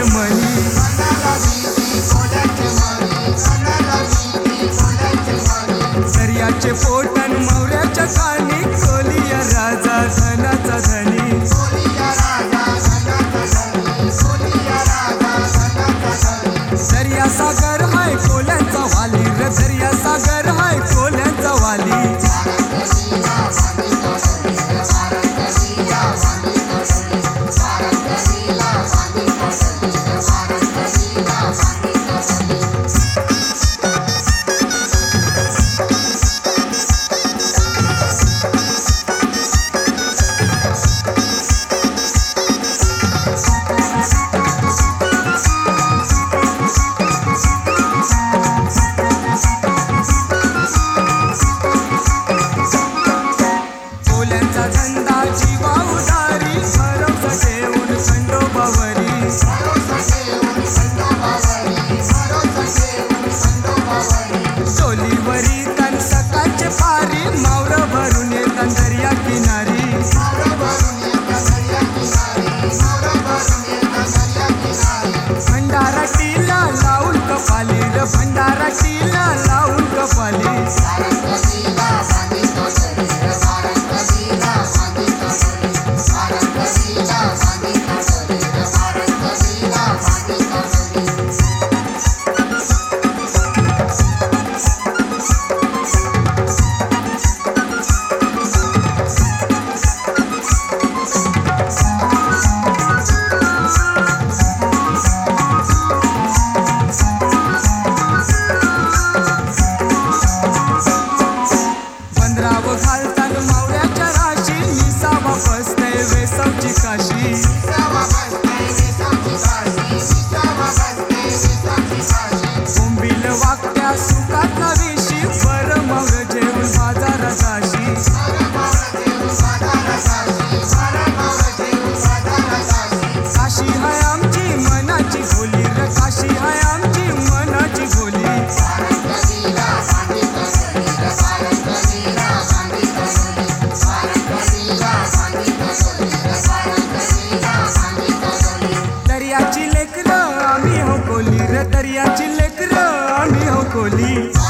कोल्यांचे मणी दर्याचे पोटन मौर्याच्या खाणी कोलिया राजा धनाचा धनी दर्या सागर हाय कोल्यांचा वाली रे दर्या सागर हाय कोल्यांचा वाली धंदा जीवा उदारी भरवसा ठेवून खंडोबावरी टोलीवरी तन सकाळचे पारी मावर भरून येतात दर्या किनारी भंडारा टीला लावून कपाली र भंडारा टीला लावून कपाली घालतान मावळ्याच्या राशी निसावा बसते वेसावची काशी बोंबील वागत्या सुखात नवीशी बर मावळ जेवून बाजारात जाशी काशी हाय आमची मनाची खोली र काशी हाय आमची मनाची खोली दर्याची लेकरं आम्ही हो कोली रे दर्याची लेकरं आम्ही हो कोली